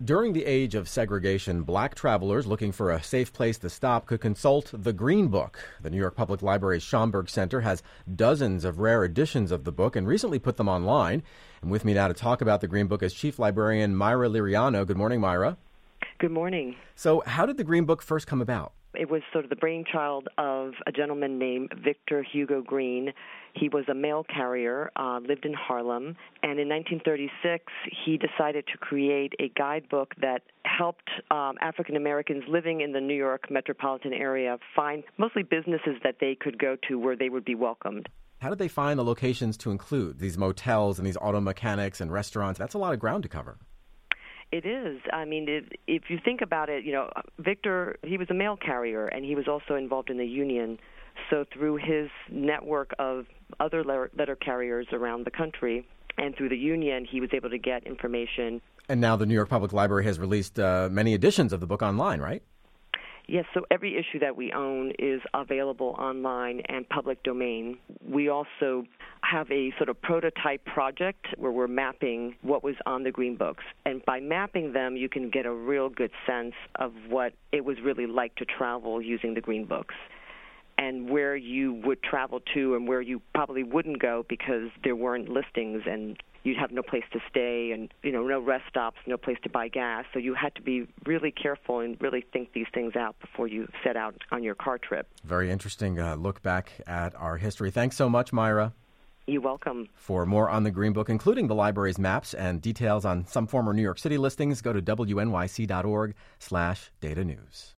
During the age of segregation, black travelers looking for a safe place to stop could consult the Green Book. The New York Public Library's Schomburg Center has dozens of rare editions of the book and recently put them online. And with me now to talk about the Green Book is Chief Librarian Myra Liriano. Good morning, Myra. Good morning. So how did the Green Book first come about? It was sort of the brainchild of a gentleman named Victor Hugo Green. He was a mail carrier, lived in Harlem, and in 1936 he decided to create a guidebook that helped African Americans living in the New York metropolitan area find mostly businesses that they could go to where they would be welcomed. How did they find the locations to include these motels and these auto mechanics and restaurants? That's a lot of ground to cover. It is. I mean, if you think about it, Victor, he was a mail carrier, and he was also involved in the union. So through his network of other letter carriers around the country and through the union, he was able to get information. And now the New York Public Library has released many editions of the book online, right? Yes, so every issue that we own is available online and public domain. We also have a sort of prototype project where we're mapping what was on the Green Books. And by mapping them, you can get a real good sense of what it was really like to travel using the Green Books, and where you would travel to and where you probably wouldn't go because there weren't listings and you'd have no place to stay and, no rest stops, no place to buy gas. So you had to be really careful and really think these things out before you set out on your car trip. Very interesting look back at our history. Thanks so much, Myra. You're welcome. For more on the Green Book, including the library's maps and details on some former New York City listings, go to wnyc.org/data news.